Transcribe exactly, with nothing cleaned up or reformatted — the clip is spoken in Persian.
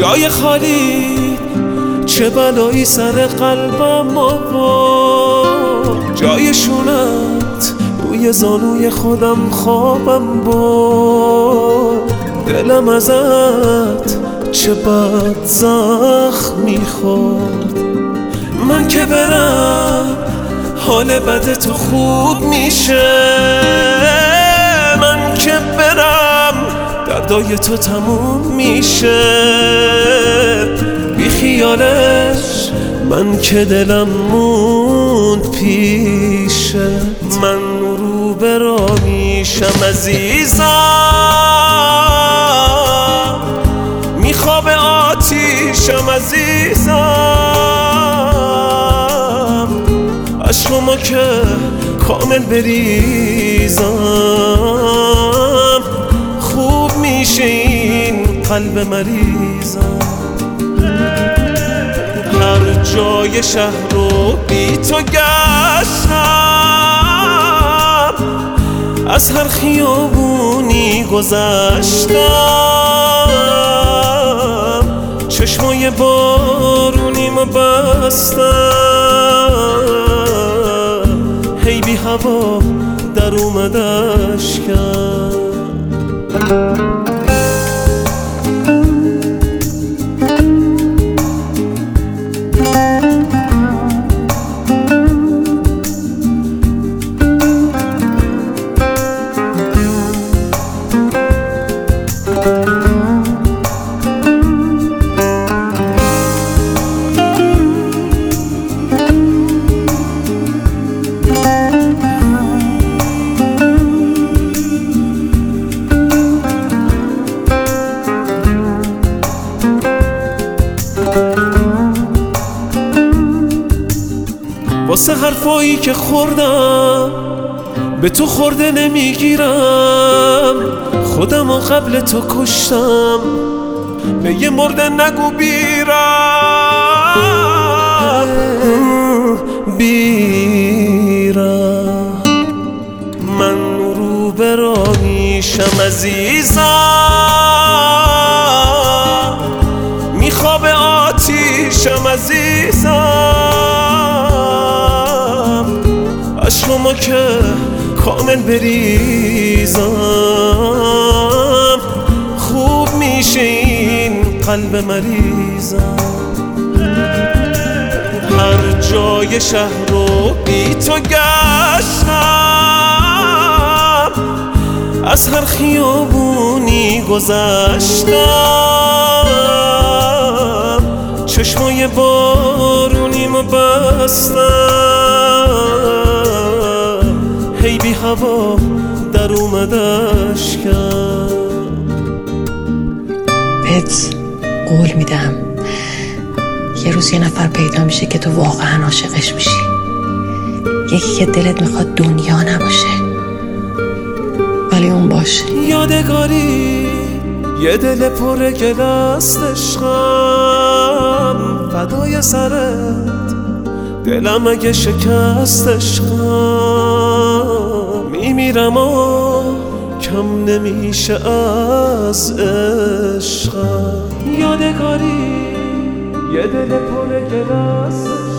جای خالی چه بلایی سر قلبم آورد، جای شونت روی زانوی خودم خوابم برد. دلم ازت چه بد زخم میخورد، من که برم حال بد تو خوب میشه، من که برم دردای تو تموم میشه. بی خیالش من که دلم موند پیشت، من رو به راه میشم عزیزم، میخواب آتیشم عزیزم، از شما که کامل بریزم خوب میشه این قلب مریضم. هر جای شهر رو بی تو گشتم، از هر خیابونی گذشتم، چشمای بارونیمو بستم، هی بی هوا در اومد اشکم. واسه حرفایی که خوردم به تو خورده نمیگیرم، خودم و قبل تو کشتم به یه مرده نگو بیرم بیرم. من رو به راه میشم عزیزم، میخواب آتیشم عزیزم، از شما که کامل بریزم خوب میشه این قلب مریضم. هر جای شهر رو بی تو گشتم، از هر خیابونی گذشتم، چشمای بارونیمو بستم، هی بی هوا در اومد اشکم. بهت قول میدم یه روز یه نفر پیدا میشه که تو واقعا عاشقش میشی، یکی که دلت میخواد دنیا نباشه ولی اون باشه. یادگاری یه دل پر گل است عشقم، فدای سرت دلم اگه شکست عشقم، میمیرم و کم نمیشه از عشقم. یادگاری یه دل پر گل است